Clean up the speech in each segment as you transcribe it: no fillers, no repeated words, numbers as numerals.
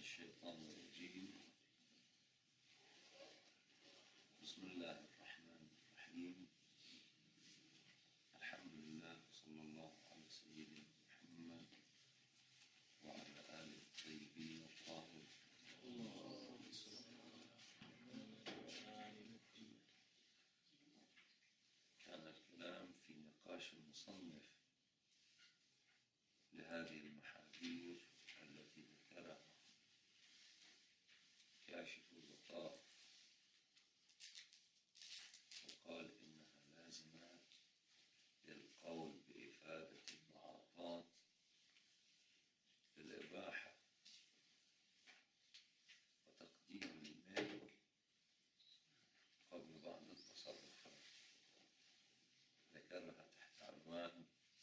الشيطان الرجيم. بسم الله الرحمن الرحيم. الحمد لله صلى الله على سيدنا محمد وعلى آله الطيبين الطاهرين. كان الكلام في نقاش المصنف لهذه المحاذير التي ذكرها كاشف الغطاء، وقال إنها لازمة للقول بإفادة المعاطات بالإباحة وتقديم الملك قبل بعض التصرفات. ذكرها تحت عنوان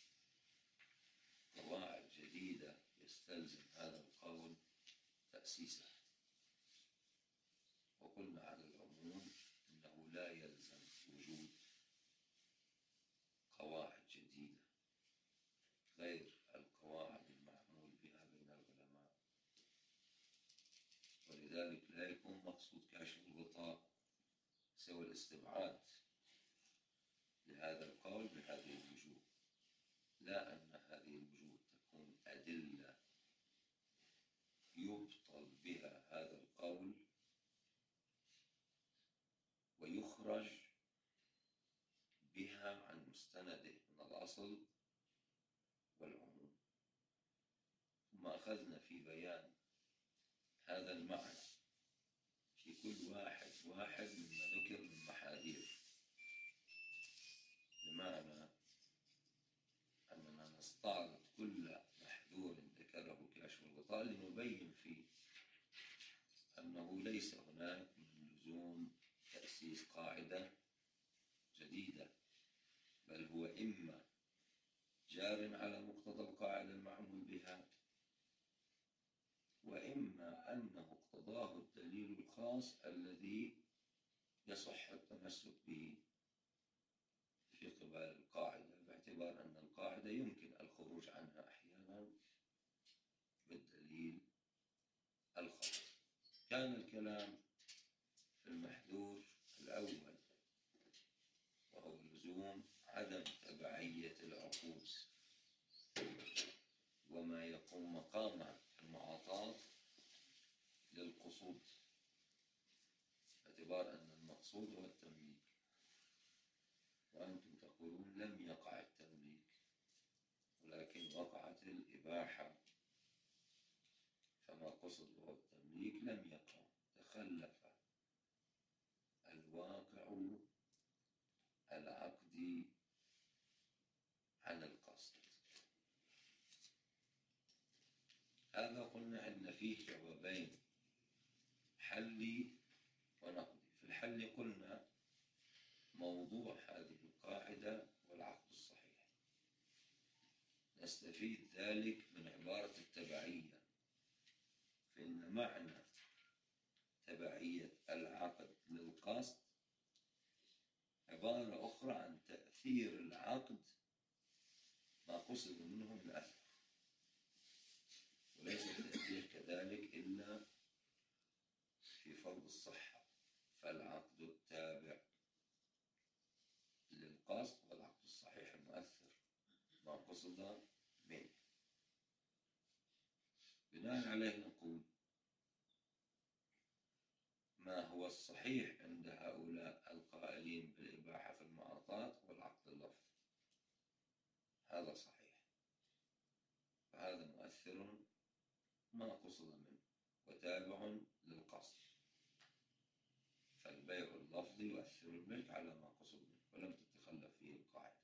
قواعد جديدة يستلزم هذا القول تأسيسها. وقلنا على العموم إنه لا يلزم وجود قواعد جديدة غير القواعد المعمول بها بين العلماء، ولذلك لا يكون مقصود كاشف الغطاء سوى الاستبعاد لهذا القول بهذه الوجوه، لا أن هذه الوجوه تكون أدلة يبطل بها هذا القول ويخرج بها عن مستنده من الأصل والعموم. ثم أخذنا في بيان هذا المعنى في كل واحد مما ذكر من محاذير، بمعنى أننا نستعرض كل محذور ذكره كاشف الغطاء لنبين فيه أنه ليس هناك من لزوم تأسيس قاعدة جديدة، بل هو إما جار على مقتضى القاعدة المعمول بها، وإما أنه اقتضاه الدليل الخاص الذي يصح التمسك به في قبال القاعدة، باعتبار أن القاعدة يمكن الخروج عنها أحيانا بالدليل الخاص. كان الكلام في المحذور الأول وهو لزوم عدم تبعية العقود وما يقوم مقام المعاطاة للقصود، باعتبار أن المقصود هو التمليك، وأنتم تقولون لم يقع التمليك ولكن وقعت الإباحة، فما قصد هو التمليك لم يقع، تخلف الواقع العقدي عن القصد. هذا قلنا أن فيه جوابين، حلي ونقدي. في الحل قلنا موضوع هذه القاعدة والعقد الصحيح، نستفيد ذلك من عبارة التبعية، فإن معنى تبعية العقد للقصد عبارة أخرى عن تأثير العقد ما قصد منه من أثر، وليس التأثير كذلك إلا في فرض الصحة، فالعقد التابع للقصد والعقد الصحيح المؤثر ما قصد منه. بناء عليه نقول ما هو الصحيح عند هؤلاء القائلين بالإباحة في المعاطاة والعقد اللفظي، هذا صحيح، فهذا مؤثر ما قصد منه وتابع للقصد، فالبيع اللفظي يؤثر الملك على ما قصد منه ولم تتخلف فيه القاعدة.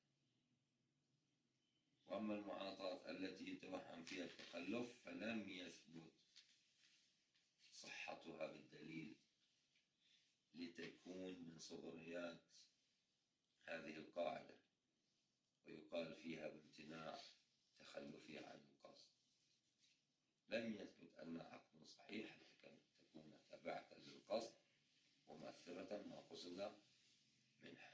وأما المعاطاة التي يتوهم فيها التخلف فلم يثبت صحتها بالدليل لتكون من صغريات هذه القاعدة، ويقال فيها بامتناع تخلفها عن القصد. لم يثبت أن عقد صحيح تكون تبعة للقصد ومؤثرة ما قصد منها.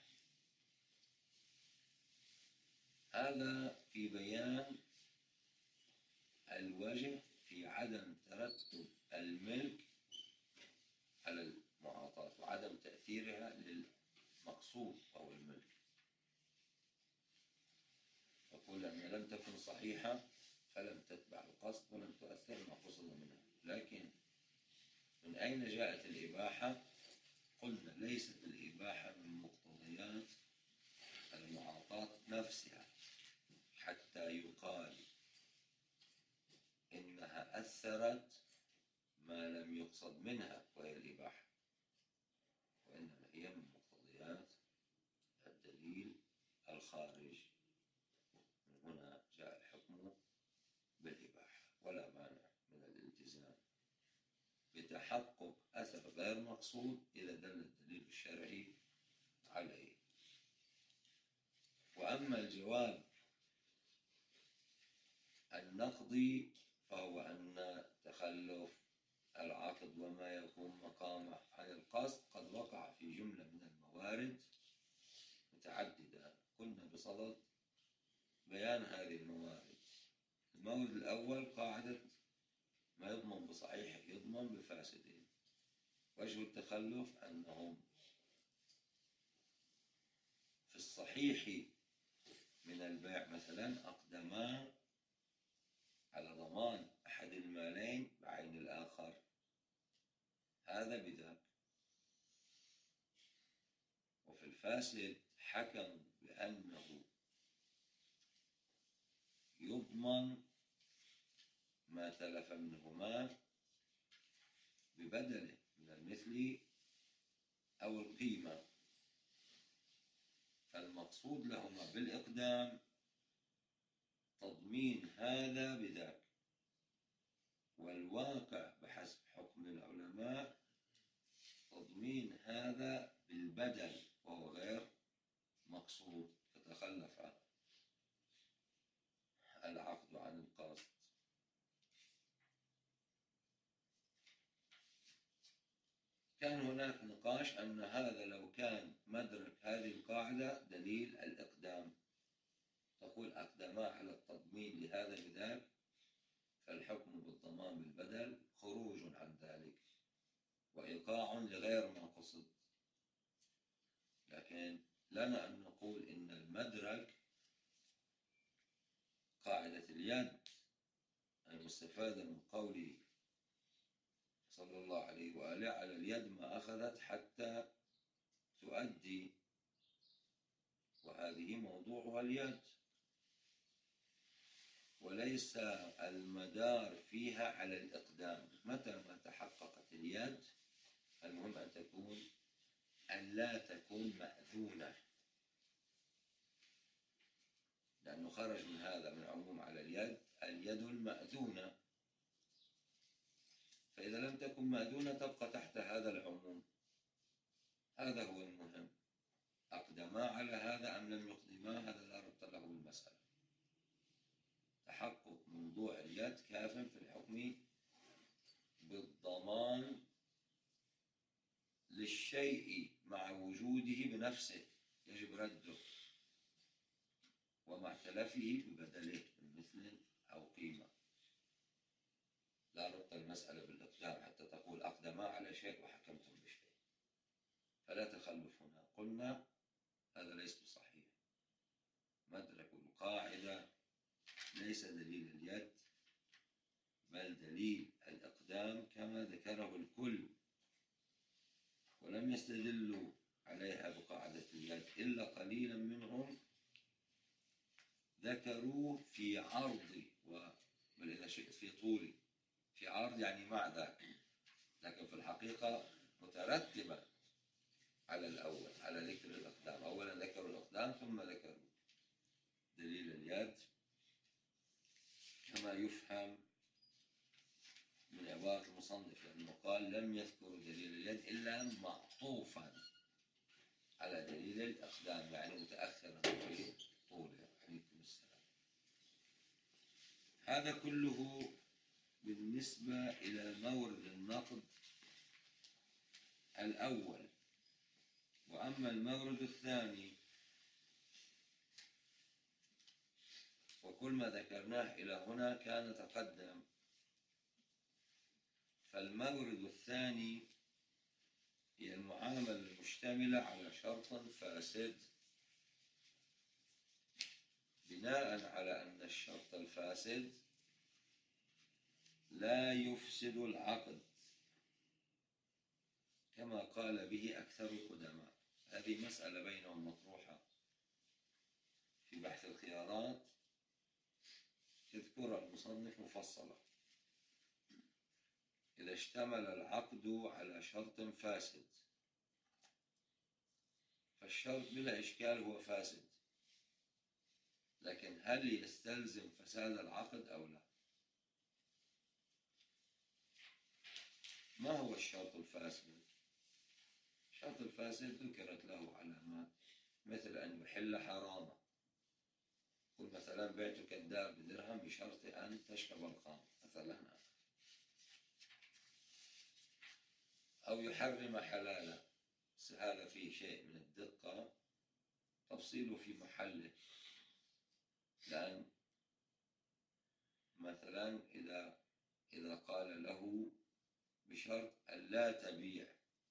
هذا في بيان الوجه في عدم ترتب الملك على المعاطاة وعدم تأثيرها للمقصود أو الملك. يقول أن لم تكن صحيحة فلم تتبع القصد ولم تؤثر ما قصد منها. لكن من أين جاءت الإباحة؟ قلنا ليست الإباحة من مقتضيات المعاطاة نفسها حتى يقال إنها أثرت ما لم يقصد منها وهي الإباحة، وإنما هي من مقتضيات الدليل الخارج. من هنا جاء الحكم بالإباحة، ولا مانع من الالتزام بتحقق أثر غير مقصود إذا دل الدليل الشرعي عليه. وأما الجواب النقضي فهو أن تخلف العقد وما يكون مقامه عن القصد قد وقع في جملة من الموارد متعددة. قلنا بصدد بيان هذه الموارد. المورد الأول قاعدة ما يضمن بصحيح يضمن بفاسد. وجه التخلف أنهم في الصحيح من البيع مثلا أقدما على ضمان أحد المالين بعين الآخر، هذا بذاك. وفي الفاسد حكم بأنه يضمن ما تلف منهما ببدله من المثل أو القيمة، فالمقصود لهما بالإقدام تضمين هذا بذاك، والواقع بحسب حكم العلماء تضمين هذا بالبدل وهو غير مقصود، فتخلف العقد عن القصد. كان هناك نقاش أن هذا لو كان مدرك هذه القاعدة دليل الإقدام، تقول أقدما على التضمين لهذا بذاك، فالحكم بالضمان بالبدل خروج عن ذلك وإيقاع لغير ما قصد. لكن لنا أن نقول إن المدرك قاعدة اليد المستفادة من قوله صلى الله عليه وآله على اليد ما أخذت حتى تؤدي، وهذه موضوعها اليد، وليس المدار فيها على الإقدام. متى ما تحققت اليد المهم أن لا تكون مأذونة، لأنه خرج من هذا من عموم على اليد المأذونة، فإذا لم تكن مأذونة تبقى تحت هذا العموم. هذا هو المهم، أقدما على هذا أم لم يقدما، هذا لا ربط له بالمسألة. تحقق موضوع اليد كاف في الحكم بالضمان للشيء مع وجوده بنفسه يجب رده، ومع تلفه ببدله من مثل أو قيمة. لا ربط المسألة بالإقدام حتى تقول أقدما على شيء وحكمتم بشيء، فلا تخلف هنا. قلنا هذا ليس بصحيح. مدرك القاعدة ليس دليل اليد بل دليل الإقدام كما ذكره الكل، ولم يستدلوا عليها بقاعدة اليد إلا قليلا منهم ذكروا في عرض بل إذا شئت في طول. في عرض يعني مع ذاك، لكن في الحقيقة مترتبة على الأول على ذكر الإقدام. أولا ذكروا الإقدام ثم ذكروا دليل اليد، كما يفهم من عبارة المصنف، لأنه قال لم يذكروا دليل اليد إلا معطوفا على دليل الإقدام، يعني متأخرا في طوله. عليكم السلام. هذا كله بالنسبة إلى مورد النقد الأول. وأما المورد الثاني وكل ما ذكرناه إلى هنا كان تقدم فالمورد الثاني هي المعاملة المشتملة على شرط فاسد بناء على أن الشرط الفاسد لا يفسد العقد كما قال به أكثر القدماء. هذه مسألة بينهم مطروحة في بحث الخيارات، يذكرها المصنف مفصلة. إذا اشتمل العقد على شرط فاسد، فالشرط بلا إشكال هو فاسد، لكن هل يستلزم فساد العقد أو لا؟ ما هو الشرط الفاسد؟ الشرط الفاسد ذكرت له علامات، مثل أن يحل حراما. قل مثلا بعتك الدار بدرهم بشرط أن تشرب الخمر مثلا، أو يحرم حلالا. بس هذا فيه شيء من الدقة، تفصيله في محله. لأن مثلا إذا قال له بشرط أن لا تبيع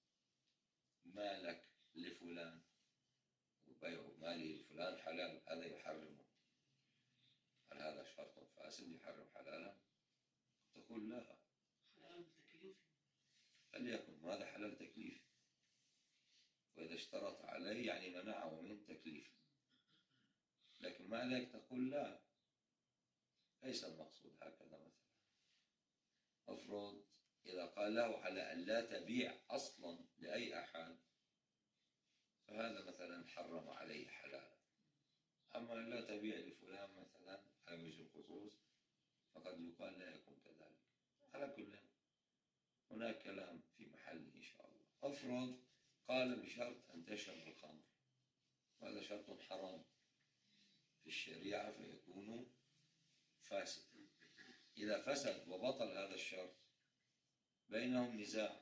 مالك لفلان، وبيع مالي لفلان حلال، هذا يحرمه. هل هذا شرط فاسد يحرم حلالا؟ تقول لا، حلال تكليف، فليكن هذا حلال تكليف، وإذا اشترط عليه يعني منعه من تكليف. لكن مع ذلك تقول لا، ليس المقصود هكذا. مثلا أفرض إذا قال له على أن لا تبيع أصلا لأي أحد، فهذا مثلا حرم عليه حلالا. أما لا تبيع لفلان مثلا على وجه الخصوص، فقد يقال لا يكون كذلك. على كل هناك كلام في محله إن شاء الله. أفرض قال بشرط أن تشرب الخمر، وهذا شرط حرام في الشريعة، فيكون فاسد. إذا فسد وبطل هذا الشرط، بينهم نزاع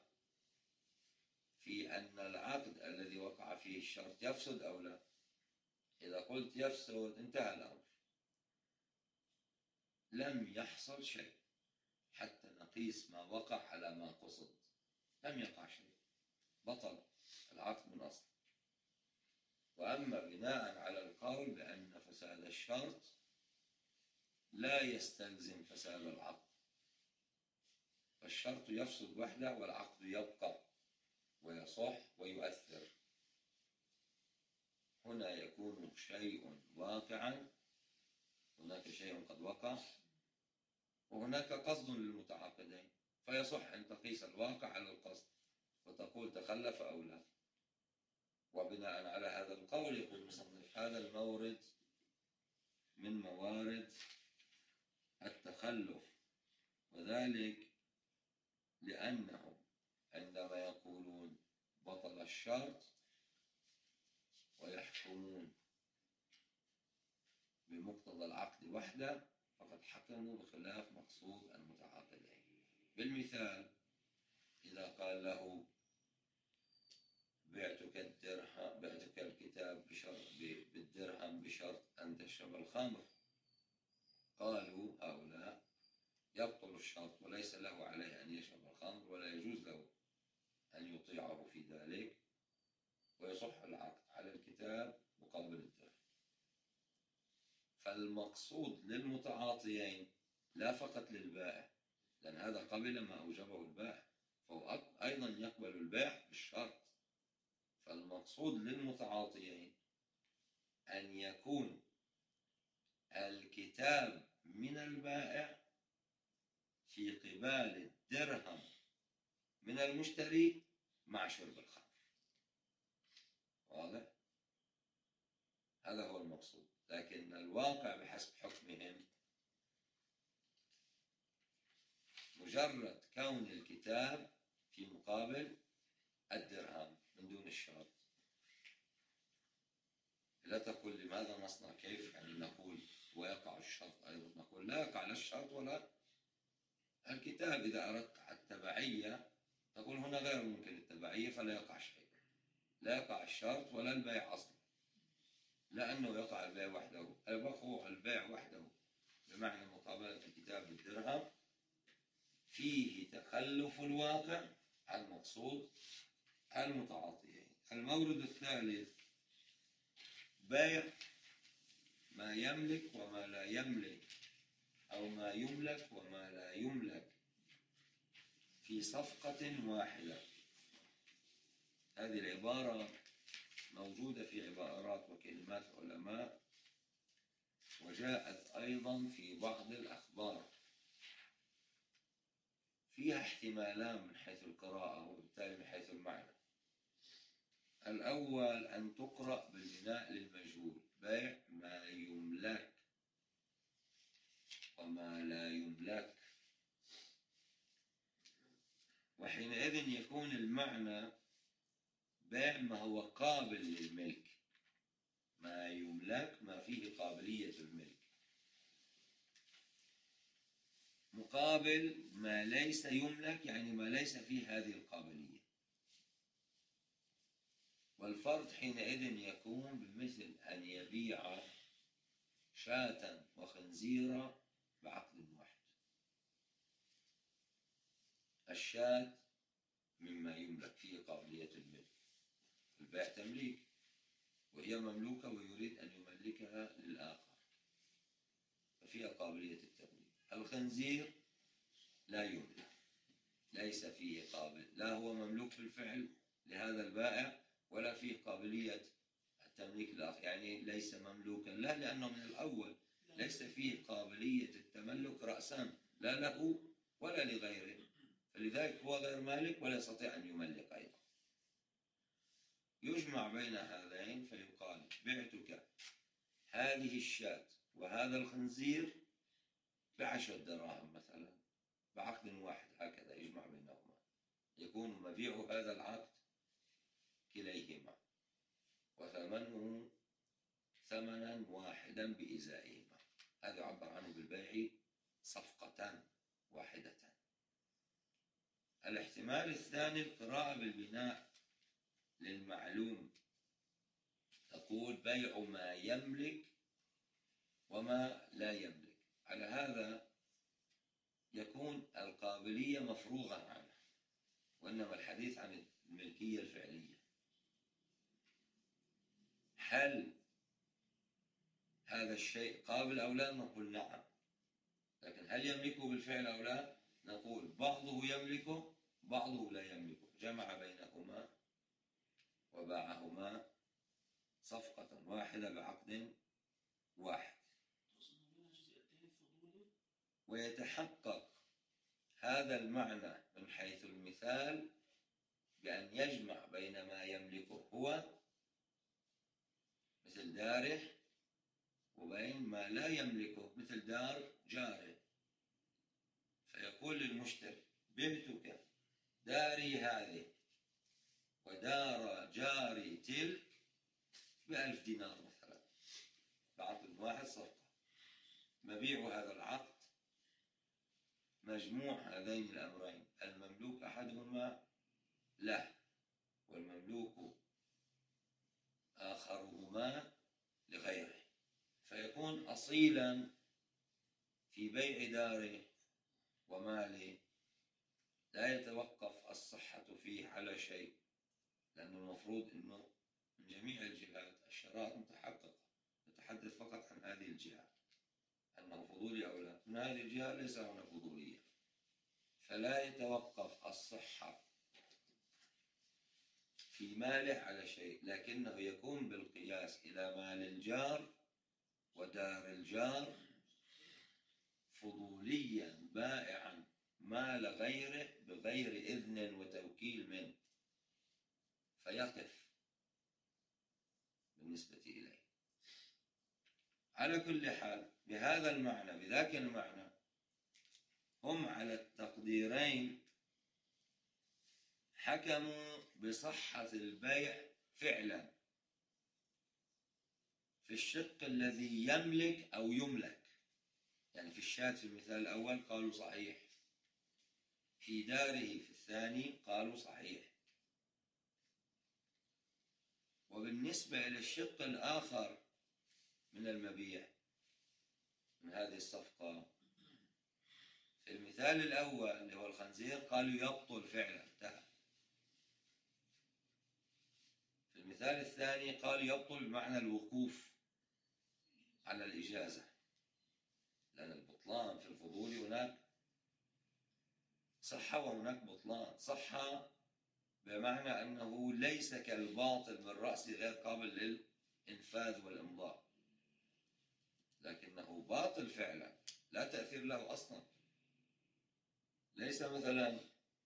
في أن العقد الذي وقع فيه الشرط يفسد أو لا. إذا قلت يفسد انتهى الأمر، لم يحصل شيء حتى نقيس ما وقع على ما قصد. لم يقع شيء، بطل العقد من أصل. وأما بناء على القول بأن فساد الشرط لا يستلزم فساد العقد، فالشرط يفسد وحده والعقد يبقى ويصح ويؤثر. هنا يكون شيء واقعا، هناك شيء قد وقع، وهناك قصد للمتعاقدين، فيصح أن تقيس الواقع على القصد وتقول تخلف أو لا. وبناء على هذا القول يقول المصنف هذا المورد من موارد التخلف، وذلك لأنهم عندما يقولون بطل الشرط ويحكمون بمقتضى العقد وحده، فقد حكموا بخلاف مقصود المتعاقدين. بالمثال إذا قال له بعتك الكتاب بالدرهم بشرط أن تشرب الخمر، قالوا هؤلاء يبطل الشرط وليس له عليه أن يشرب الخمر، ولا يجوز له أن يطيعه في ذلك، ويصح العقد على الكتاب مقابل الدرهم. فالمقصود للمتعاطيين لا فقط للبائع، لأن هذا قبل ما أوجبه البائع، فهو أيضا يقبل البيع بالشرط. فالمقصود للمتعاطيين أن يكون الكتاب من البائع في قبال الدرهم من المشتري مع شرب الخمر. واضح؟ هذا هو المقصود. لكن الواقع بحسب حكمهم مجرد كون الكتاب في مقابل الدرهم من دون الشرط. لا تقول لماذا نصنع كيف، يعني نقول ويقع الشرط أيضا، نقول لا يقع لا الشرط ولا الكتاب. إذا أردت التبعية تقول هنا غير ممكن التبعية، فلا يقع شيء، لا يقع الشرط ولا البيع أصلا، لأنه يقع البيع وحده. البيع وحده بمعنى مقابلة الكتاب بالدرهم، فيه تخلف الواقع عن مقصود المتعاطيين. المورد الثالث بيع ما يملك وما لا يملك، أو ما يملك وما لا يملك في صفقة واحدة. هذه العبارة موجودة في عبارات وكلمات العلماء، وجاءت أيضا في بعض الأخبار، فيها احتمالان من حيث القراءة وبالتالي من حيث المعنى. الأول أن تقرأ بالبناء للمجهول، بيع ما يملك وما لا يملك، وحينئذ يكون المعنى بيع ما هو قابل للملك، ما يملك ما فيه قابلية الملك، مقابل ما ليس يملك يعني ما ليس فيه هذه القابلية. والفرد حينئذ يكون بمثل أن يبيع شاة وخنزيرا بعقد واحد. الشاة مما يملك فيه قابلية الملك، البيع تمليك وهي مملوكة ويريد أن يملكها للآخر ففيها قابلية التمليك. الخنزير لا يملك، ليس فيه قابل، لا هو مملوك بالفعل لهذا البائع ولا فيه قابلية التمليك للآخر، يعني ليس مملوكا له لأنه من الأول ليس فيه قابلية التملك رأسا لا له ولا لغيره، فلذلك هو غير مالك ولا يستطيع أن يملك أيضا. يجمع بين هذين فيقال بعتك هذه الشاة وهذا الخنزير ب10 دراهم مثلا بعقد واحد، هكذا يجمع بينهما، يكون مبيع هذا العقد كليهما وثمنه ثمنا واحدا بإزائهما. هذا يعبر عنه بالبيع صفقة واحدة. الاحتمال الثاني القراءة بالبناء للمعلوم، تقول بيع ما يملك وما لا يملك. على هذا يكون القابلية مفروغا عنها، وإنما الحديث عن الملكية الفعلية. هل هذا الشيء قابل أو لا؟ نقول نعم، لكن هل يملكه بالفعل أو لا؟ نقول بعضه يملكه بعضه لا يملكه، جمع بينهما وباعهما صفقة واحدة بعقد واحد. ويتحقق هذا المعنى من حيث المثال بأن يجمع بين ما يملكه هو مثل داره وبين ما لا يملكه مثل دار جاره، فيقول للمشتري بعتك داري هذه ودار جاري تلك ب1000 دينار مثلا بعقد واحد صفقة. مبيع هذا العقد مجموع هذين الأمرين، المملوك أحدهما له والمملوك آخرهما لغيره، فيكون أصيلا في بيع داره وماله، لا يتوقف الصحة فيه على شيء، لأنه المفروض أنه من جميع الجهات الشراء متحققة، نتحدث فقط عن هذه الجهة أنه فضولي أو لا، من هذه الجهة ليس هنا فضولية، فلا يتوقف الصحة في ماله على شيء، لكنه يكون بالقياس إلى مال الجار ودار الجار فضوليا بائعا مال غيره بغير إذن وتوكيل منه، فيقف بالنسبة إليه. على كل حال بهذا المعنى بذاك المعنى هم على التقديرين حكموا بصحة البيع فعلا في الشق الذي يملك أو يملك، يعني في الشاة في المثال الأول قالوا صحيح، في داره في الثاني قالوا صحيح. وبالنسبة إلى الشق الآخر من المبيع من هذه الصفقة، في المثال الأول اللي هو الخنزير قالوا يبطل فعلا، انتهى. في المثال الثاني قالوا يبطل بمعنى الوقوف على الإجازة، لأن البطلان في الفضول هناك صحة وهناك بطلان. صحة بمعنى أنه ليس كالباطل من رأسه غير قابل للإنفاذ والإمضاء، لكنه باطل فعلا لا تأثير له أصلا. ليس مثلا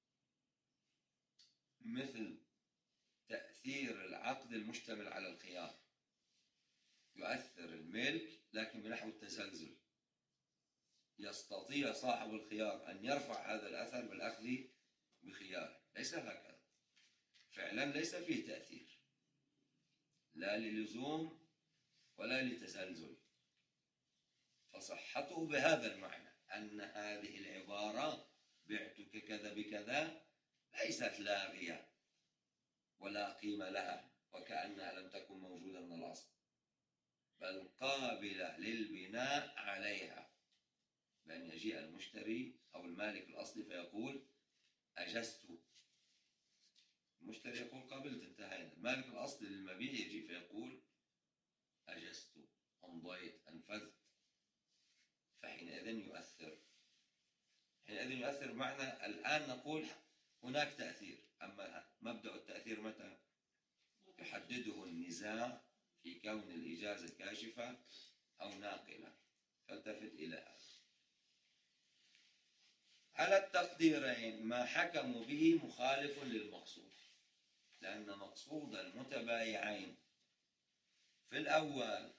مثل تأثير العقد المشتمل على الخيار، يؤثر الملك لكن بنحو التزلزل، يستطيع صاحب الخيار أن يرفع هذا الأثر بالأخذ بخياره. ليس هكذا فعلا، ليس فيه تأثير لا للزوم ولا لتزلزل. فصحته بهذا المعنى أن هذه العبارة بعتك كذا بكذا ليست لاغية ولا قيمة لها وكأنها لم تكن موجودة من الأصل، بل قابلة للبناء عليها، بأن يجيء المشتري أو المالك الأصلي فيقول أجزت. المشتري يقول قبلت، انتهينا. المالك الأصلي للمبيع يجي فيقول أجزت، أمضيت، أنفذت. فحينئذ يؤثر، حينئذ يؤثر بمعنى الآن نقول هناك تأثير. أما مبدأ التأثير متى؟ يحدده النزاع في كون الإجازة كاشفة أو ناقلة، فالتفت إلى هذا. على التقديرين ما حكموا به مخالف للمقصود، لأن مقصود المتبايعين في الأول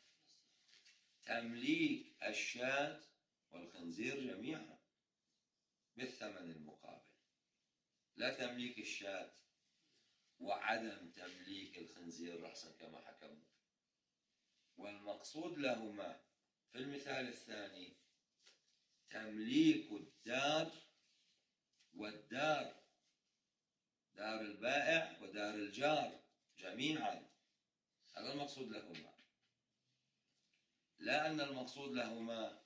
تمليك الشاة والخنزير جميعا بالثمن المقابل، لا تمليك الشاة وعدم تمليك الخنزير رأسا كما حكموا. والمقصود لهما في المثال الثاني تمليك الدار والدار، دار البائع ودار الجار جميعا، هذا المقصود لهما. لا أن المقصود لهما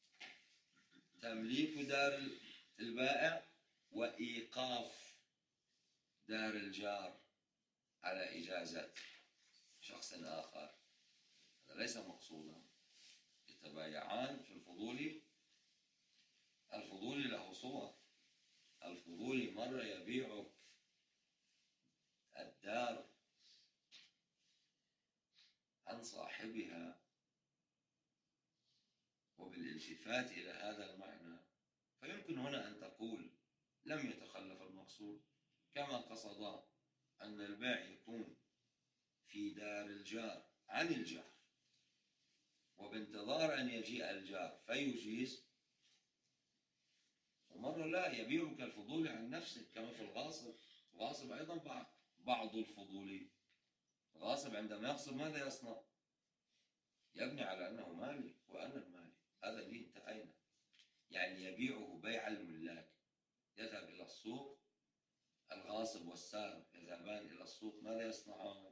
تمليك دار البائع وإيقاف دار الجار على إجازة شخص آخر، هذا ليس مقصودا. يتبايعان في الفضول. الفضول له صور. الفضول مرة يبيعك الدار عن صاحبها وبالالتفات إلى هذا المعنى، فيمكن هنا أن تقول لم يتخلف المقصود، كما قصد أن البيع يكون في دار الجار عن الجار وبانتظار أن يجيء الجار فيجيز، ومرة لا يبيعك الفضول عن نفسه كما في الغاصب. الغاصب أيضا بعض الفضولي. الغاصب عندما يغصب ماذا يصنع؟ يبني على أنه مالك وأنا المالك، هذا لي انتهينا. يعني يبيعه بيع الملاك، يذهب إلى السوق، الغاصب والسارق يذهبان إلى السوق، ماذا يصنعان؟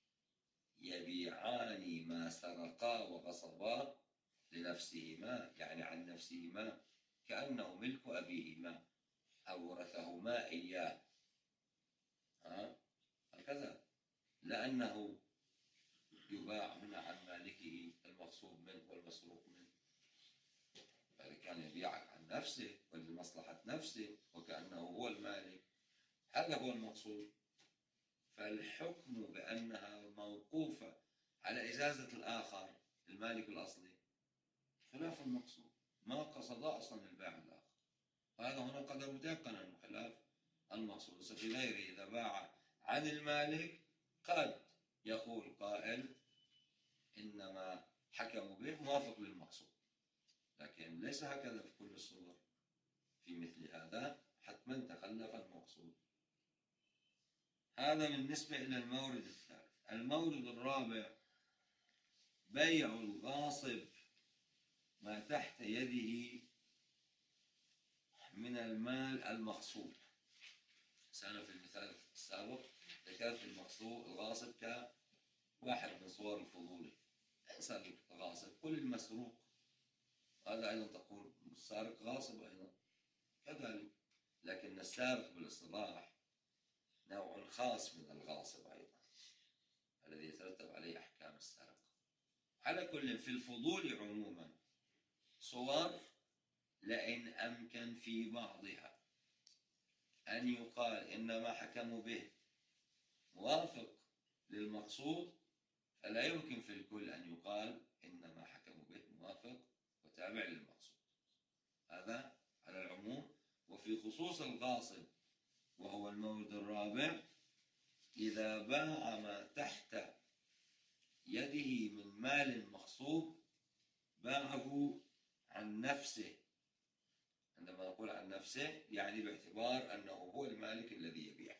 يبيعان ما سرقا وغصبا لنفسهما، يعني عن نفسهما، كأنه ملك أبيهما أورثهما إياه. هكذا، لأنه يباع هنا عن مالكه المغصوب منه والمسروق منه، بل كان يبيعك عن نفسه ولمصلحة نفسه وكأنه هو المالك، هذا هو المقصود. فالحكم بأنها موقوفة على إجازة الآخر المالك الأصلي خلاف المقصود، ما قصد أصلا البائع الآخر، هذا هنا قدر متيقن أنه خلاف المقصود. في غيره إذا باع عن المالك قد يقول قائل إنما حكموا به موافق للمقصود، لكن ليس هكذا في كل الصور. في مثل هذا حتما تخلف المقصود. هذا بالنسبة إلى المورد الثالث. المورد الرابع بيع الغاصب ما تحت يده من المال المغصوب. سأنا في المثال السابق ذكرت المغصوب الغاصب كواحد من صور الفضولي، ليس الغاصب، كل المسروق، هذا أيضا تقول السارق غاصب أيضا كذلك، لكن السارق بالاصطلاح نوع خاص من الغاصب أيضا الذي يترتب عليه أحكام السرقة. على كل، في الفضول عموما صور لئن أمكن في بعضها أن يقال إن ما حكموا به موافق للمقصود، فلا يمكن في الكل أن يقال إن ما حكموا به موافق وتابع للمقصود. هذا على العموم. وفي خصوص الغاصب وهو المورد الرابع، إذا باع ما تحت يده من مال مغصوب باعه عن نفسه. عندما نقول عن نفسه يعني باعتبار أنه هو المالك الذي يبيع،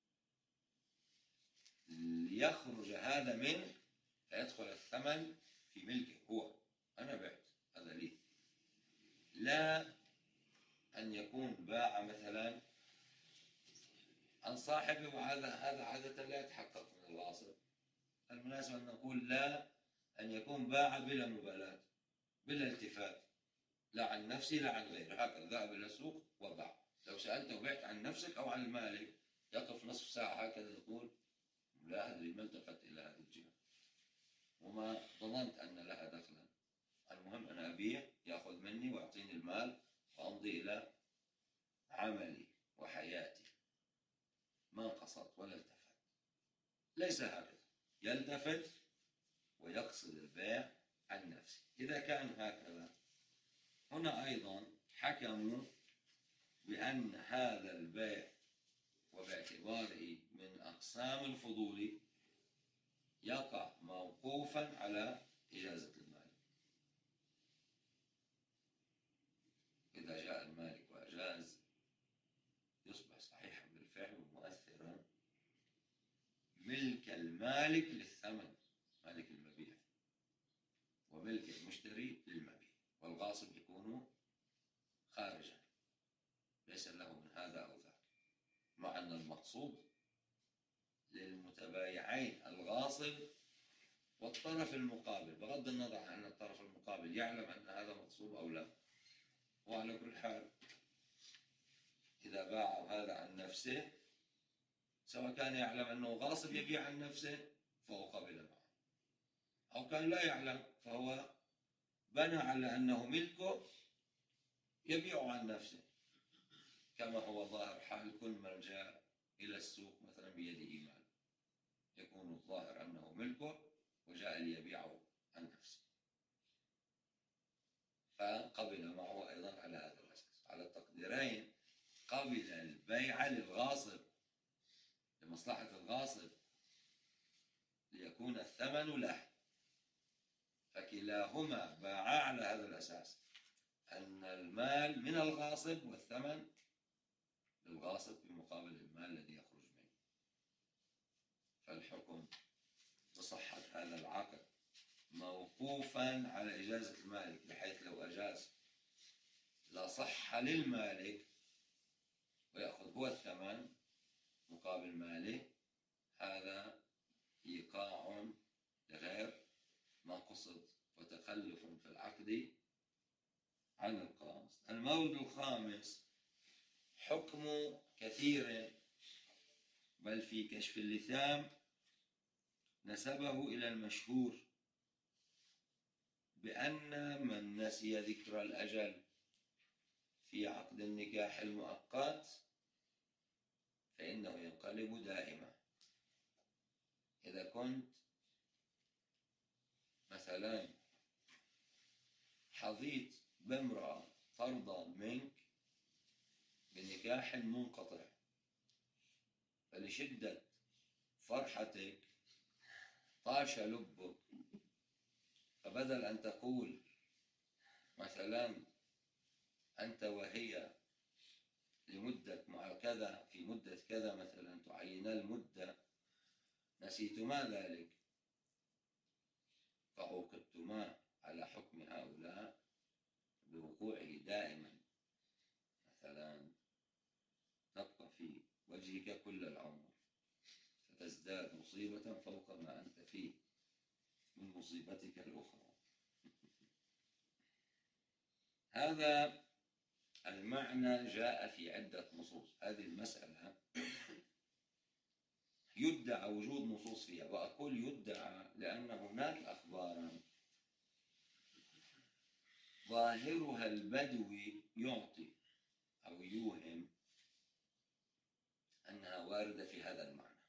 ليخرج هذا منه فيدخل الثمن في ملكه هو، أنا بعت هذا لي. لا أن يكون باع مثلا عن صاحبه، وهذا عادة لا يتحقق من الغاصب. المناسب أن نقول لا أن يكون باع بلا مبالاة بلا التفات، لا عن نفسي لا عن غيره، هكذا ذهب إلى السوق وباع. لو سألته بعت عن نفسك أو عن المالك يقف نصف ساعة هكذا يقول لا أدري ما التفت إلى هذه الجهة وما ظننت أن لها دخلا. المهم أنا أبيع، يأخذ مني ويعطيني المال وأمضي إلى عملي وحياتي، ما قصرت ولا التفت. ليس هكذا، يلتفت ويقصد البيع عن نفسه. إذا كان هكذا هنا أيضا حكموا بأن هذا البيع وباعتباره من أقسام الفضول يقع موقوفا على إجازة المالك. إذا جاء المالك وأجاز يصبح صحيحا بالفعل ومؤثرا ملك المالك للثمن، مالك المبيع، وملك المشتري للمبيع، والغاصب يكون خارجا ليس له من هذا أو ذاك، مع أن المقصود للمتبايعين الغاصب والطرف المقابل، بغض النظر عن أن الطرف المقابل يعلم أن هذا مغصوب أو لا. وعلى كل حال إذا باع هذا عن نفسه، سواء كان يعلم أنه غاصب يبيع عن نفسه فهو قبل معه، أو كان لا يعلم فهو بنى على أنه ملكه يبيع عن نفسه، كما هو ظاهر حال كل من جاء إلى السوق مثلا بيده مال يكون الظاهر أنه ملكه وجاء ليبيعه عن نفسه، فقبل معه أيضا على هذا الأساس، على التقديرين. قبل البيع للغاصب لمصلحة الغاصب ليكون الثمن له، فكلاهما باعا على هذا الأساس أن المال من الغاصب والثمن للغاصب في مقابل المال الذي يخرج منه. فالحكم بصحة هذا العقد موقوفا على إجازة المالك، بحيث لو أجاز لصح للمالك ويأخذ هو الثمن مقابل ماله، هذا إيقاع لغير ما قصد وتخلف في العقد عن القاصد. المورد الخامس حكم كثير بل في كشف اللثام نسبه إلى المشهور بأن من نسي ذكر الأجل في عقد النكاح المؤقت فإنه ينقلب دائما. إذا كنت مثلا حظيت بامرأة ترضى منك بنكاح منقطع، فلشدة فرحتك طاش لبك، فبدل أن تقول مثلا أنت وهي لمدة مع كذا في مدة كذا مثلا تعين المدة، نسيتما ذلك فعوقبتما على حكم هؤلاء بوقوعه دائما، مثلا تبقى في وجهك كل العمر فتزداد مصيبة فوق ما أنت فيه من مصيبتك الأخرى. هذا المعنى جاء في عدة نصوص. هذه المسألة يدعى وجود نصوص فيها، وأقول يدعى لأن هناك أخبارا ظاهرها البدوي يعطي أو يوهم أنها واردة في هذا المعنى.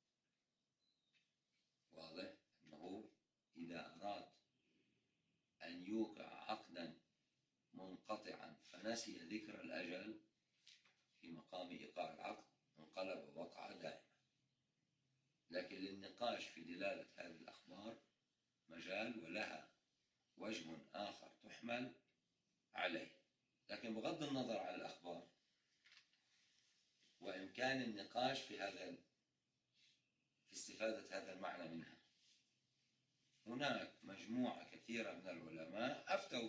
واضح أنه إذا أراد أن يوقع عقدا منقطعا فنسي ذكر الأجل في مقام إيقاع العقد انقلب ووقع دائما. لكن للنقاش في دلالة هذه الأخبار مجال ولها وجه آخر تحمل عليه. لكن بغض النظر عن الأخبار وإمكان النقاش في استفادة هذا المعنى منها، هناك مجموعة كثيرة من العلماء أفتوا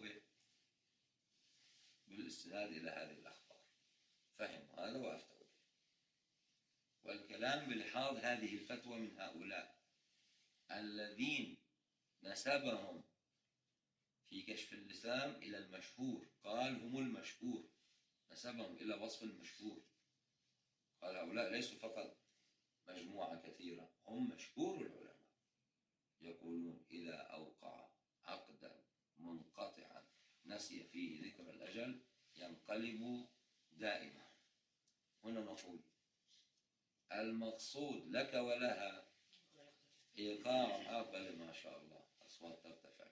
بالاستناد إلى هذه الأخبار، فهموا هذا وأفتوا به. والكلام بلحاظ هذه الفتوى من هؤلاء الذين نسبهم في كشف اللسان إلى المشهور، قال هم المشهور، نسبهم إلى وصف المشهور. قال هؤلاء ليسوا فقط مجموعة كثيرة، هم مشهور العلماء يقولون إذا أوقع عقدا منقطعا نسي فيه ذكر الأجل ينقلب دائما. هنا نقول المقصود لك ولها إيقاع أقل. ما شاء الله أصوات ترتفع.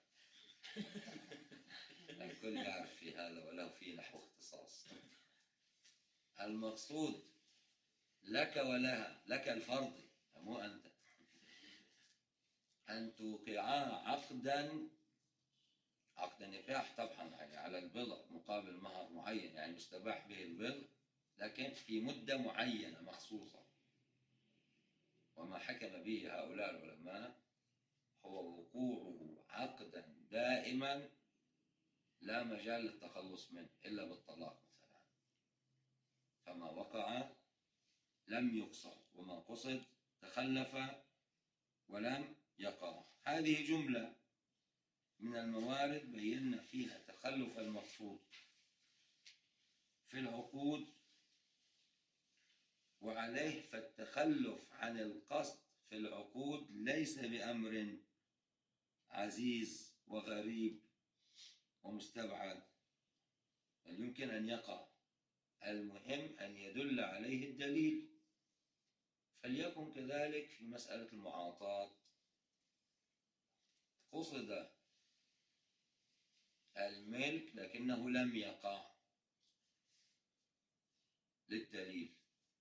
الكل يعرف في هذا وله في نحو اختصاص. المقصود لك ولها، لك الفرض مو أنت، أن توقعا عقدا نكاح طبعا يعني على البضع مقابل مهر معين، يعني يستباح به البضع لكن في مدة معينة مخصوصة. وما حكم به هؤلاء العلماء هو وقوعه عقدا دائما لا مجال للتخلص منه إلا بالطلاق مثلا. فما وقع لم يقصد، وما قصد تخلف ولم يقع. هذه جملة من الموارد بينا فيها تخلف المقصود في العقود، وعليه فالتخلف عن القصد في العقود ليس بأمر عزيز وغريب ومستبعد، بل يمكن أن يقع. المهم أن يدل عليه الدليل. فليكن كذلك في مسألة المعاطاة، قصد الملك لكنه لم يقع للدليل.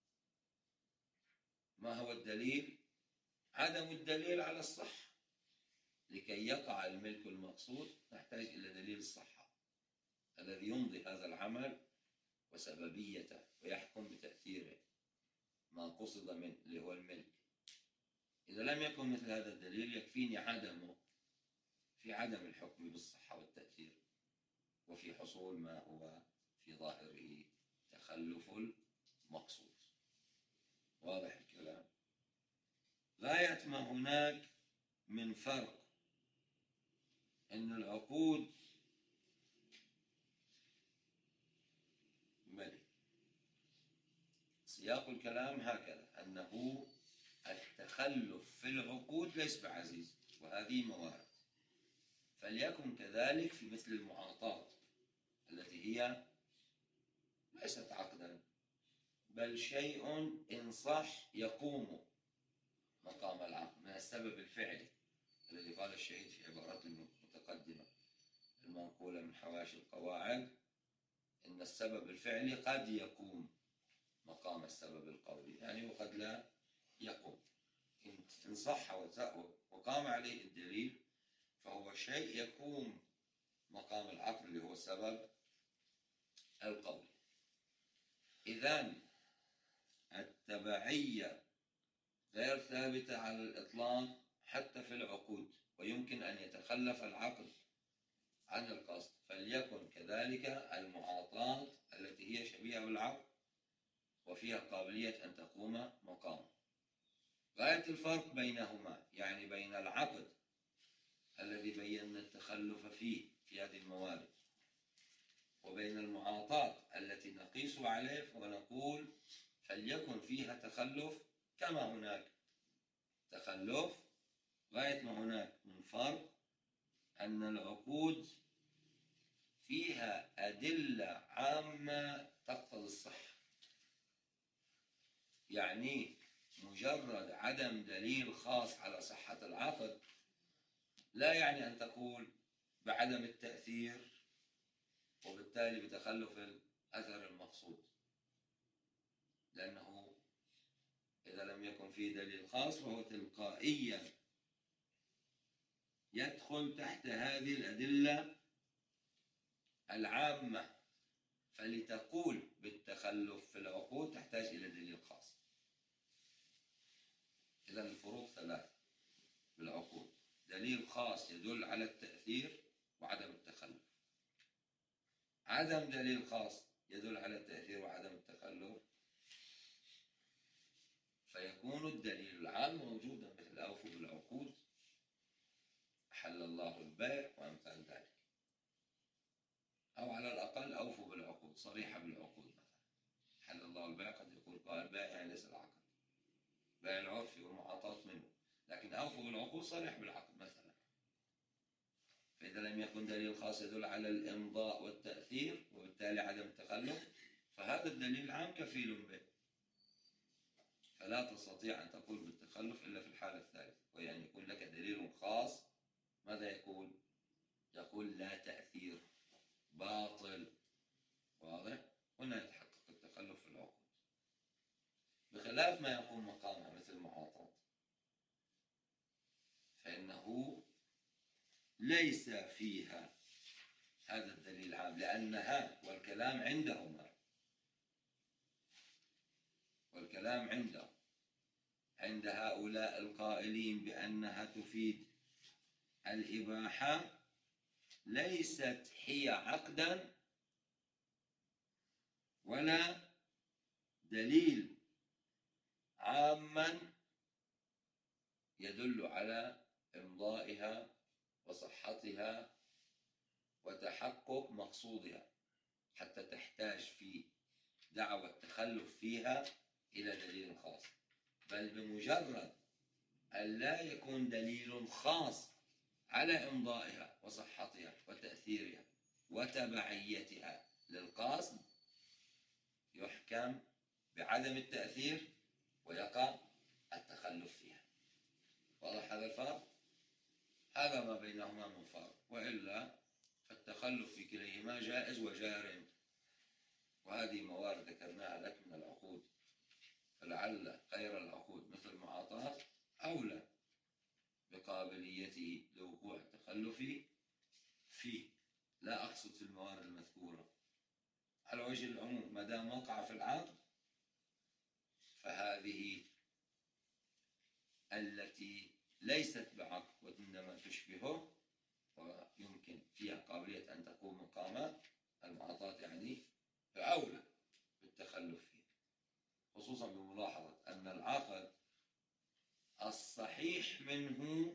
ما هو الدليل؟ عدم الدليل على الصحة. لكي يقع الملك المقصود نحتاج إلى دليل الصحة الذي يمضي هذا العمل وسببيته ويحكم بتأثيره ما قصد منه اللي هو الملك. إذا لم يكن مثل هذا الدليل يكفيني عدمه في عدم الحكم بالصحة والتأثير وفي حصول ما هو في ظاهره تخلف المقصود. واضح الكلام؟ غاية ما هناك من فرق أن العقود ملك. سياق الكلام هكذا أنه التخلف في العقود ليس بعزيز، وهذه موارد. فليكن كذلك في مثل المعاطاة التي هي ليست عقدا بل شيء إن صح يقوم مقام العقد من السبب الفعلي الذي قال الشهيد في عبارات المتقدمة المنقولة من حواشي القواعد إن السبب الفعلي قد يقوم مقام السبب القولي، يعني وقد لا يقوم. إن صح وقام عليه الدليل فهو شيء يقوم مقام العقل اللي هو السبب القولي. إذن التبعية غير ثابتة على الإطلاق حتى في العقود، ويمكن أن يتخلف العقد عن القصد. فليكن كذلك المعاطاة التي هي شبيهة بالعقد وفيها قابلية أن تقوم مقام. غاية الفرق بينهما يعني بين العقد الذي بينا التخلف فيه في هذه الموارد وبين المعاطاة التي نقيس عليه ونقول فليكن فيها تخلف كما هناك تخلف. غاية ما هناك من فرق أن العقود فيها أدلة عامة تقتضي الصحة، يعني مجرد عدم دليل خاص على صحة العقد لا يعني أن تقول بعدم التأثير وبالتالي بتخلف الأثر المقصود، لأنه إذا لم يكن فيه دليل خاص فهو تلقائيا يدخل تحت هذه الأدلة العامة. فلتقول بالتخلف في العقود تحتاج إلى دليل خاص. إذا الفروق ثلاث بالعقود: دليل خاص يدل على التأثير وعدم التخلف، عدم دليل خاص يدل على التأثير وعدم التخلف، فيكون الدليل العام موجودا مثل أوفوا بالعقود، أحل الله البيع وأمثال ذلك، أو على الأقل أوفوا بالعقود صريحة بالعقود. مثلا حل الله البيع قد يقول قال بيع يعني ليس العقد، بيع العرفي والمعاطاة منه، لكن أوفوا بالعقود صريح بالعقد مثلا. فإذا لم يكن دليل خاص يدل على الإمضاء والتأثير وبالتالي عدم التخلف فهذا الدليل العام كفيل به، فلا تستطيع أن تقول بالتخلف إلا في الحالة الثالثة، وهي أن يكون لك دليل خاص. ماذا يقول؟ يقول لا تأثير باطل، واضح؟ هنا يتحقق التخلف في العقود، بخلاف ما يقوم مقامها مثل المعاطاة فإنه ليس فيها هذا الدليل العام، لأنها والكلام عندهم عند هؤلاء القائلين بأنها تفيد الإباحة ليست هي عقدا ولا دليل عاما يدل على إمضائها وصحتها وتحقق مقصودها حتى تحتاج في دعوى التخلف فيها إلى دليل خاص، بل بمجرد أن لا يكون دليل خاص على إمضائها وصحتها وتأثيرها وتبعيتها للقاصد يحكم بعدم التأثير ويقع التخلف فيها. واضح هذا الفرق؟ هذا ما بينهما من فرق، وإلا فالتخلف في كليهما جائز وجار، وهذه موارد ذكرناها لك من العقود، فلعل غير العقود مثل المعاطاة أولى بقابليته لوقوع التخلف فيه. لا أقصد في الموارد المذكورة، على وجه العموم ما دام وقع في العقد فهذه التي ليست بعقد وإنما تشبهه ويمكن فيها قابلية أن تقوم مقام المعاطاة يعني فأولى بالتخلف فيه، خصوصا بملاحظة أن العقد الصحيح منه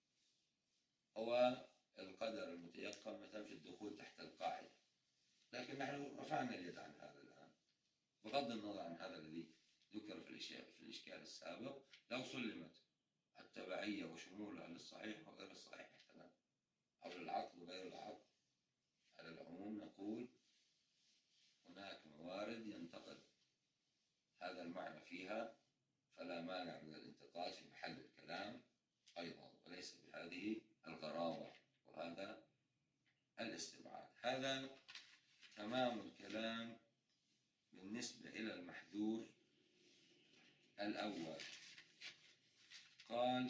هو القدر المتيقن مثلا في الدخول تحت القاعدة، لكن نحن رفعنا اليد عن هذا الآن بغض النظر عن هذا الذي ذكر في الإشكال السابق. لو سلمت التبعية وشمولها للصحيح وغير الصحيح مثلا أو للعقد وغير العقد، على العموم نقول هناك موارد ينتقد هذا المعنى فيها، فلا مانع من الانتقاد في محل الكلام أيضا، وليس بهذه الغراوة وهذا الاستبعاد. هذا تمام الكلام بالنسبة إلى المحذور الأول. قال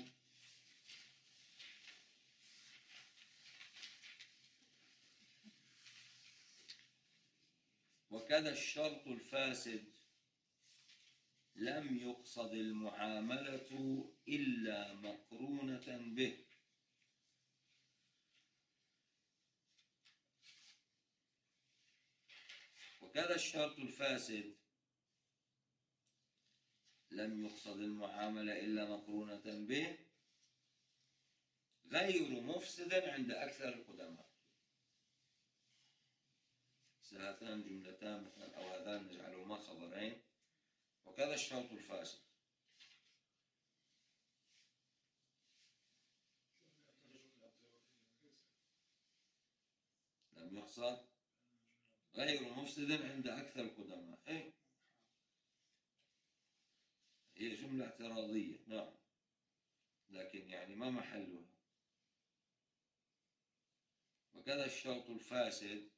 وكذا الشرط الفاسد لم يقصد المعاملة إلا مقرونة به، وكذا الشرط الفاسد لم يقصد المعاملة إلا مقرونة به غير مفسد عند أكثر القدماء. هاتان جملتان مثلا أو هذان نجعلهما خبرين. وكذا وكذا الشرط الفاسد. لم يقصد غير مفسد عند أكثر القدماء. إيه؟ هي جملة اعتراضية نعم، لكن يعني ما محلها. وكذا الشرط الفاسد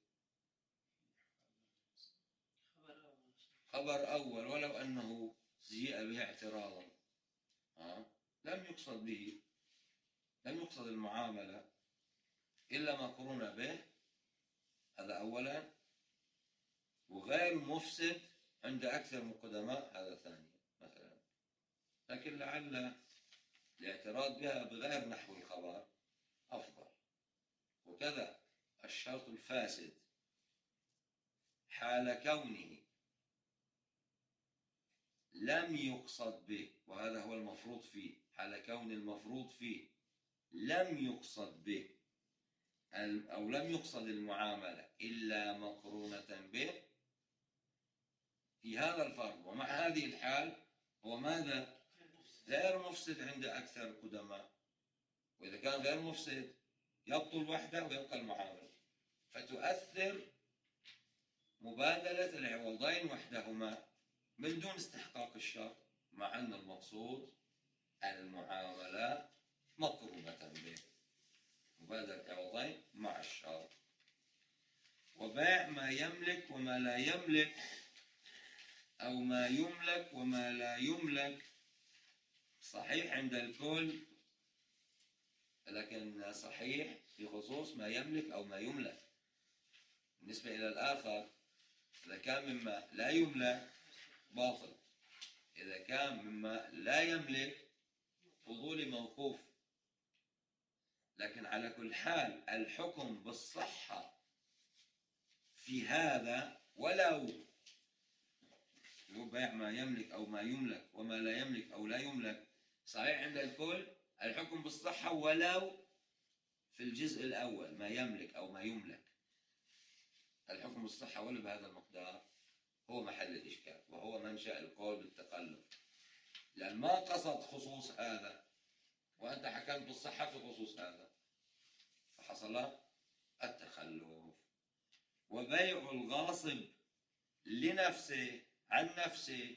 خبر أول ولو أنه جيء به اعتراضا، لم يقصد به، لم يقصد المعاملة إلا ما قرن به، هذا أولا. وغير مفسد عند أكثر من القدماء، هذا ثانيا مثلا. لكن لعل الاعتراض بها بغير نحو الخبر أفضل. وكذا الشرط الفاسد حال كونه لم يقصد به، وهذا هو المفروض فيه، حال كون المفروض فيه لم يقصد به أو لم يقصد المعاملة إلا مقرونة به، في هذا الفرض ومع هذه الحال هو ماذا؟ غير مفسد عند أكثر القدماء. وإذا كان غير مفسد يبطل وحده ويبقى المعاملة، فتؤثر مبادلة العوضين وحدهما من دون استحقاق الشرط، مع أن المقصود المعاملة مقرونة به، مبادلة العوضين مع الشرط. وبيع ما يملك وما لا يملك، أو ما يملك وما لا يملك، صحيح عند الكل، لكن صحيح في خصوص ما يملك أو ما يملك. بالنسبة إلى الآخر إذا كان مما لا يملك باطل، إذا كان مما لا يملك فضولي موقوف. لكن على كل حال الحكم بالصحة في هذا ولو بيع ما يملك أو ما يملك وما لا يملك أو لا يملك، صحيح عند الكل الحكم بالصحة ولو في الجزء الأول ما يملك أو ما يملك، الحكم بالصحة ولو بهذا المقدار هو محل الإشكال، وهو منشأ القول بالتقلب، لأن ما قصد خصوص هذا وأنت حكمت بالصحة في خصوص هذا، فحصل التخلف. وبيع الغاصب لنفسه عن نفسه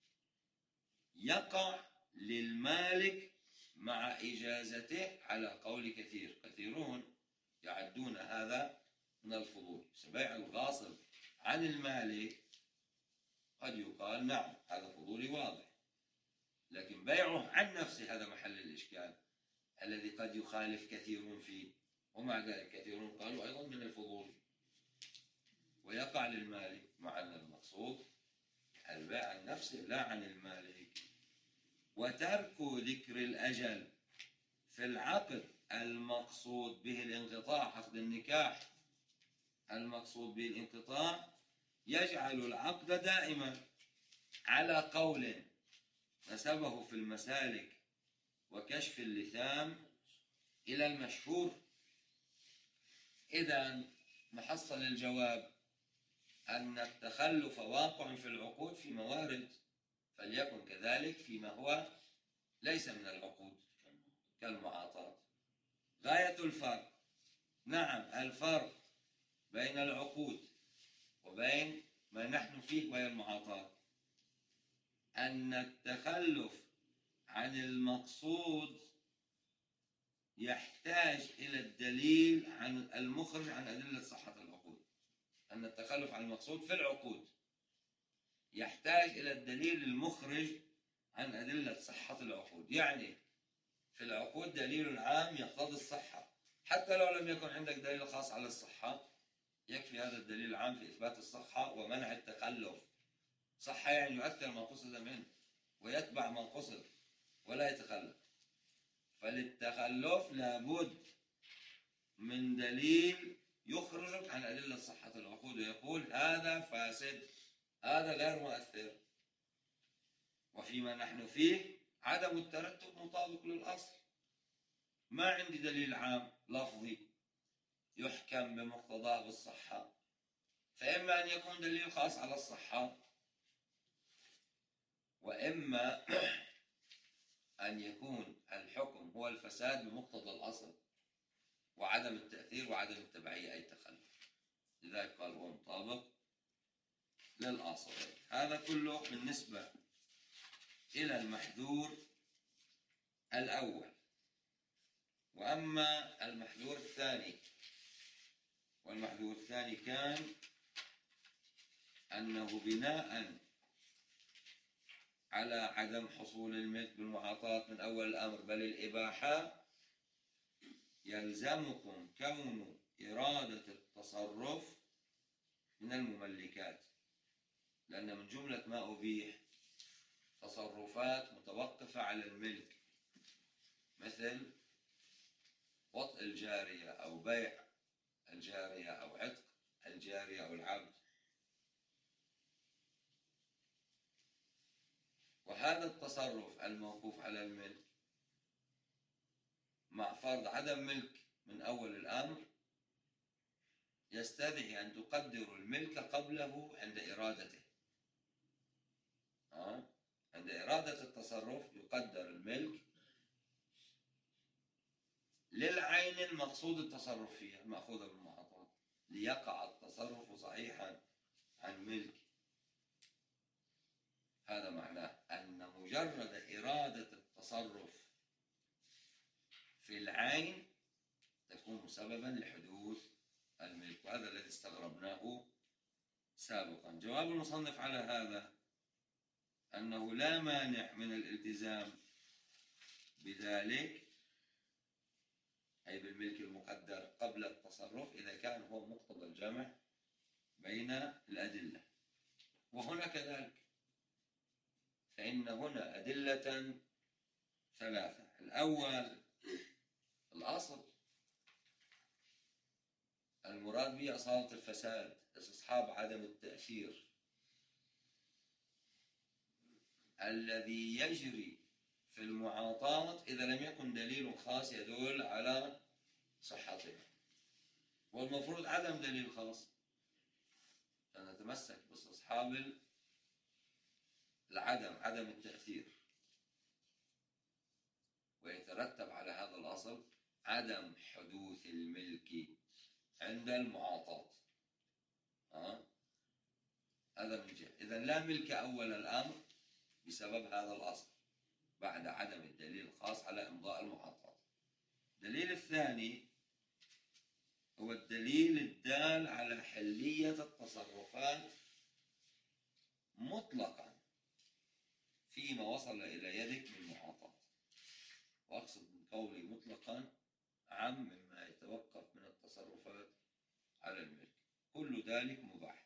يقع للمالك مع إجازته على قول كثيرون يعدون هذا من الفضول. بيع الغاصب عن المالك قد يقال نعم هذا فضولي واضح، لكن بيعه عن نفسه هذا محل الإشكال الذي قد يخالف كثيرون فيه، ومع ذلك كثيرون قالوا أيضا من الفضول، ويقع للمالك مع أن المقصود البيع عن نفسه لا عن المالك. وترك ذكر الأجل في العقد المقصود به الانقطاع، عقد النكاح المقصود به الانقطاع يجعل العقد دائما، على قول نسبه في المسالك وكشف اللثام إلى المشهور. إذا محصل الجواب أن التخلف واقع في العقود في موارد، فليكن كذلك فيما هو ليس من العقود كالمعاطاة. غاية الفرق، نعم الفرق بين العقود وبين ما نحن فيه وهي المعاطاة، أن التخلف عن المقصود يحتاج إلى الدليل عن المخرج عن أدلة صحة العقود. أن التخلف عن المقصود في العقود يحتاج إلى الدليل المخرج عن أدلة صحة العقود. يعني في العقود دليل عام يقتضي الصحة، حتى لو لم يكن عندك دليل خاص على الصحة يكفي هذا الدليل العام في إثبات الصحة ومنع التخلف. صحة يعني يؤثر ما قصد منه ويتبع ما قصد ولا يتخلف. فللتخلف لابد من دليل يخرجك عن أدلة صحة العقود ويقول هذا فاسد، هذا غير مؤثر. وفيما نحن فيه عدم الترتب مطابق للأصل، ما عندي دليل عام لفظي يحكم بمقتضاه بالصحة، فإما أن يكون دليل خاص على الصحة وإما أن يكون الحكم هو الفساد بمقتضى الأصل وعدم التأثير وعدم التبعية أي تخلف، لذلك قال هو مطابق للأصلين. هذا كله بالنسبة إلى المحذور الأول. وأما المحذور الثاني، والمحذور الثاني كان أنه بناء على عدم حصول الملك بالمعاطاة من أول الأمر بل الإباحة، يلزمكم كون إرادة التصرف من المملكات، لأن من جملة ما أبيح تصرفات متوقفة على الملك، مثل وطء الجارية أو بيع الجارية أو عتق الجارية أو العبد. وهذا التصرف الموقوف على الملك مع فرض عدم ملك من أول الأمر يستدعي أن تقدروا الملك قبله عند إرادته. عند إرادة التصرف يقدر الملك للعين المقصود التصرف فيها المأخوذة بالمعاطاة، ليقع التصرف صحيحا عن ملك. هذا معناه أن مجرد إرادة التصرف في العين تكون سببا لحدوث الملك، وهذا الذي استغربناه سابقا. جواب المصنف على هذا أنه لا مانع من الالتزام بذلك، أي بالملك المقدر قبل التصرف، إذا كان هو مقتضى الجمع بين الأدلة. وهنا كذلك، فإن هنا أدلة ثلاثة. الأول الأصل المراد به أصالة الفساد، استصحاب عدم التأثير الذي يجري في المعاطاة إذا لم يكن دليل خاص يدل على صحتها، والمفروض عدم دليل خاص فنتمسك باستصحاب عدم التأثير، ويترتب على هذا الأصل عدم حدوث الملك عند المعاطاة. هذا من جهة. إذن لا ملك أول الأمر بسبب هذا الأصل بعد عدم الدليل الخاص على إمضاء المعاطاة. الدليل الثاني هو الدليل الدال على حلية التصرفات مطلقا فيما وصل إلى يدك من معاطاة. وأقصد من قولي مطلقا عام مما يتوقف من التصرفات على الملك، كل ذلك مباح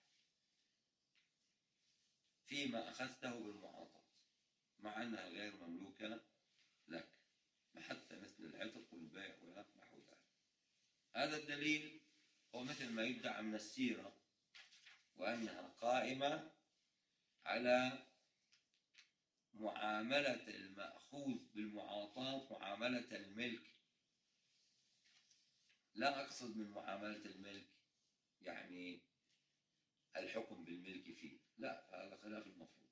فيما أخذته بالمعاطاة مع أنها غير مملوكة لك، حتى مثل العتق والبيع ونحو ذلك. هذا الدليل هو مثل ما يدعى من السيرة، وأنها قائمة على معاملة المأخوذ بالمعاطاة معاملة الملك. لا أقصد من معاملة الملك يعني الحكم بالملك فيه، لا، هذا خلاف المفروض.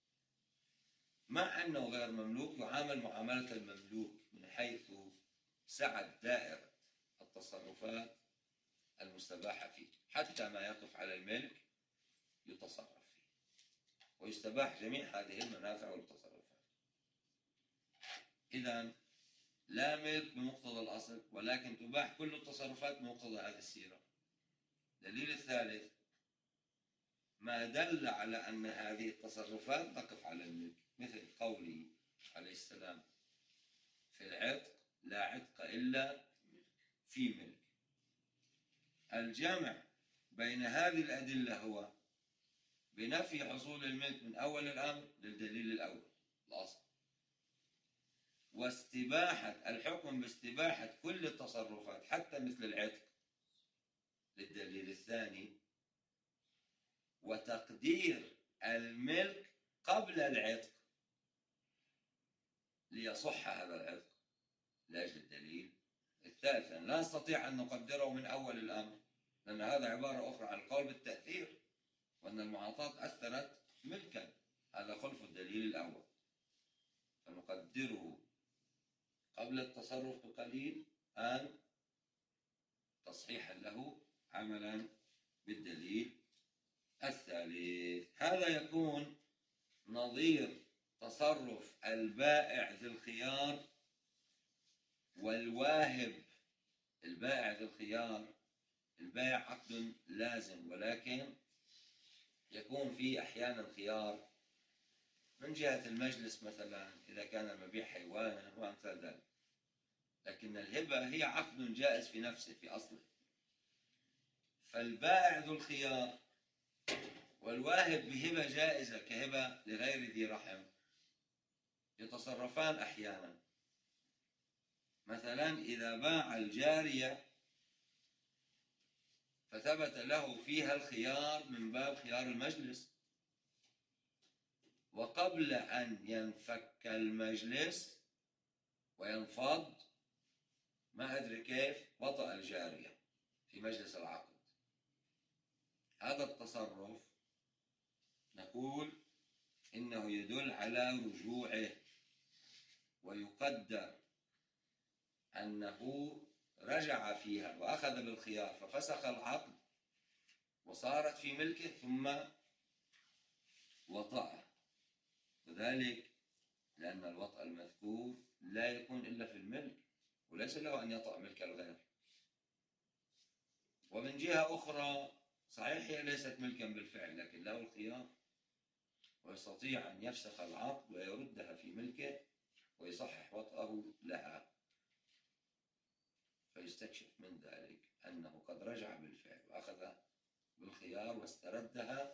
مع أنه غير مملوك يعامل معاملة المملوك من حيث سعة دائرة التصرفات المستباحة فيه، حتى ما يقف على الملك يتصرف فيه، ويستباح جميع هذه المنافع والتصرفات. إذن لا ملك بمقتضى الأصل، ولكن تباح كل التصرفات بمقتضى هذه السيرة. الدليل الثالث ما دل على أن هذه التصرفات تقف على الملك، مثل قوله عليه السلام في العتق لا عتق إلا في ملك. الجمع بين هذه الأدلة هو بنفي حصول الملك من أول الأمر للدليل الأول الأصل، واستباحة الحكم باستباحة كل التصرفات حتى مثل العتق للدليل الثاني، وتقدير الملك قبل العتق ليصح هذا العتق لأجل الدليل الثالث. لا نستطيع أن نقدره من أول الأمر، لأن هذا عبارة أخرى عن القول بالتأثير، وأن المعاطاة أثرت ملكا، هذا خلف الدليل الأول. ونقدره قبل التصرف بقليل آن تصحيحا له عملا بالدليل الثالث. هذا يكون نظير تصرف البائع ذي الخيار والواهب. البائع ذي الخيار، البيع عقد لازم، ولكن يكون فيه أحيانا خيار من جهة المجلس مثلا إذا كان المبيع حيوانا وأمثال ذلك، لكن الهبة هي عقد جائز في نفسه في أصله. فالبائع ذو الخيار والواهب بهبة جائزة كهبة لغير ذي رحم يتصرفان أحيانا. مثلا إذا باع الجارية فثبت له فيها الخيار من باب خيار المجلس، وقبل أن ينفك المجلس وينفض ما أدري كيف وطأ الجارية في مجلس العقد. هذا التصرف نقول إنه يدل على رجوعه، ويقدر أنه رجع فيها وأخذ بالخيار ففسخ العقد وصارت في ملكه ثم وطأ، وذلك لأن الوطأ المذكور لا يكون إلا في الملك، وليس له أن يطأ ملك الغير. ومن جهة أخرى صحيح هي ليست ملكا بالفعل، لكن له الخيار ويستطيع أن يفسخ العقد ويردها في ملكه ويصحح وطأه لها، فيستكشف من ذلك أنه قد رجع بالفعل وأخذ بالخيار واستردها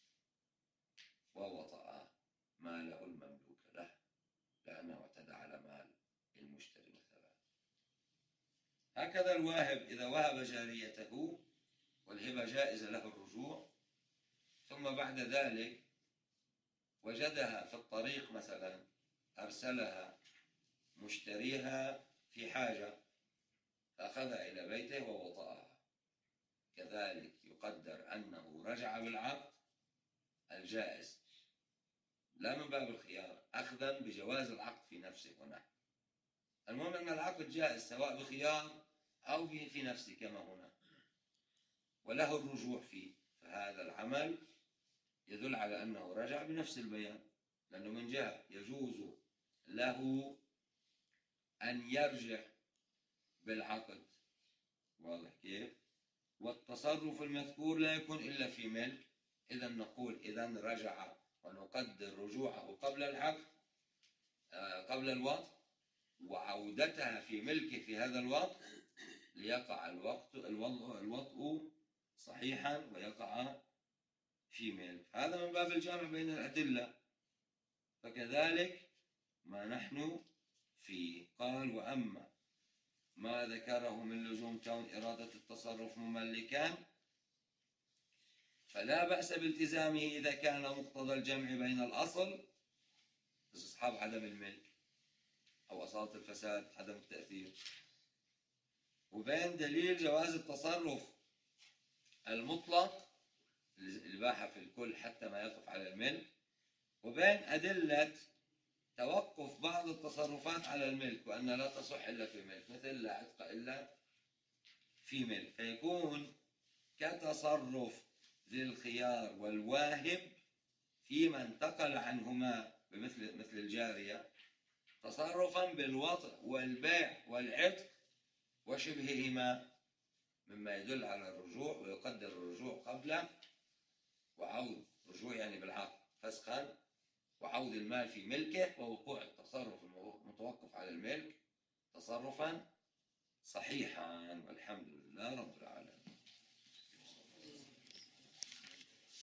ووطأ ماله المملوك له، لأنه اعتدى على مال المشتري مثلا. هكذا الواهب إذا وهب جاريته والهبة جائزة له الرجوع، ثم بعد ذلك وجدها في الطريق مثلا، أرسلها مشتريها في حاجة فأخذها إلى بيته ووطأها، كذلك يقدر أنه رجع بالعقد الجائز لا من باب الخيار، أخذا بجواز العقد في نفسه هنا. المهم أن العقد جائز سواء بخيار أو في نفسه كما هنا، وله الرجوع فيه، فهذا العمل يدل على أنه رجع بنفس البيان، لأنه من جهة يجوز له أن يرجع بالعقد، واضح كيف؟ والتصرف المذكور لا يكون إلا في ملك. إذا نقول إذا رجع ونقدر رجوعه قبل العقد قبل الوطء، وعودتها في ملكه في هذا الوقت ليقع الوطء صحيحا ويقع في ملك. هذا من باب الجمع بين الأدلة. فكذلك ما نحن فيه. قال: وأما ما ذكره من لزوم كون إرادة التصرف مملكا فلا بأس بالتزامه إذا كان مقتضى الجمع بين الأصل استصحاب عدم الملك أو أصالة الفساد عدم التأثير، وبين دليل جواز التصرف المطلق الإباحة في الكل حتى ما يقف على الملك، وبين أدلة توقف بعض التصرفات على الملك وأن لا تصح إلا في ملك، مثل لا عتق إلا في ملك، فيكون كتصرف ذي الخيار والواهب فيما انتقل عنهما مثل الجارية تصرفا بالوطء والبيع والعتق وشبههما، مما يدل على الرجوع، ويقدر الرجوع قبله وعود رجوع يعني بالعقد فسخا، وعود المال في ملكه، ووقوع التصرف المتوقف على الملك تصرفا صحيحا. والحمد لله رب العالمين.